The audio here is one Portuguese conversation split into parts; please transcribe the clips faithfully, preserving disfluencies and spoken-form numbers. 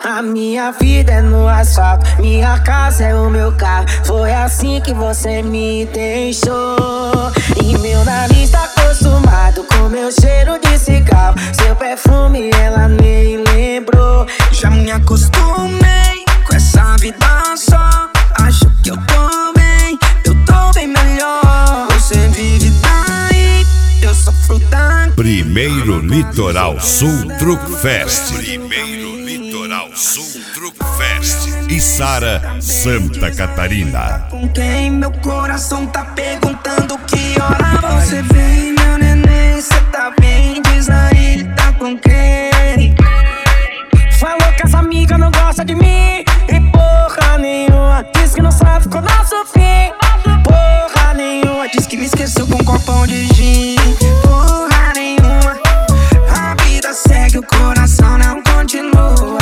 A minha vida é no asfalto, minha casa é o meu carro. Foi assim que você me deixou. E meu nariz tá acostumado com meu cheiro de cigarro. Seu perfume ela nem lembrou. Já me acostumei com essa vida só. Acho que eu tô bem, eu tô bem melhor. Você vive daí, eu sofro daqui. Primeiro Litoral Sul Truck Fest. Primeiro Litoral Sul Truck Fest. Içara, Santa Catarina. Com quem meu coração tá perguntando que hora você vem, meu neném, cê tá bem? Diz aí, tá com quem? Falou que essa amiga não gosta de mim e porra nenhuma. Diz que não sabe qual é nosso fim. Porra nenhuma. Diz que me esqueceu com um copão de gin. Porra nenhuma. A vida segue, o coração não continua.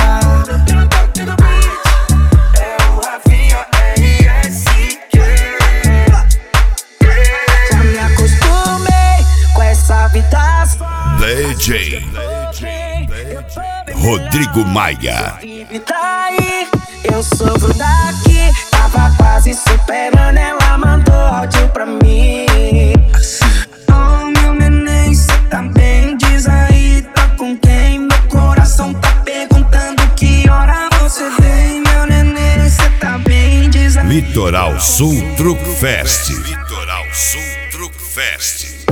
É o Rafinha R S Q. Já me acostumei com essa vida só. D J Rodrigo Maia. Vive daí, eu sofro daqui. Tava quase superando, ela mandou áudio pra mim. Oh, meu neném, cê tá bem? Diz aí, tá com quem? Meu coração tá perguntando que hora você vem. Meu neném, cê tá bem? Diz aí. Litoral Sul Truck Fest. Litoral Sul Truck Fest.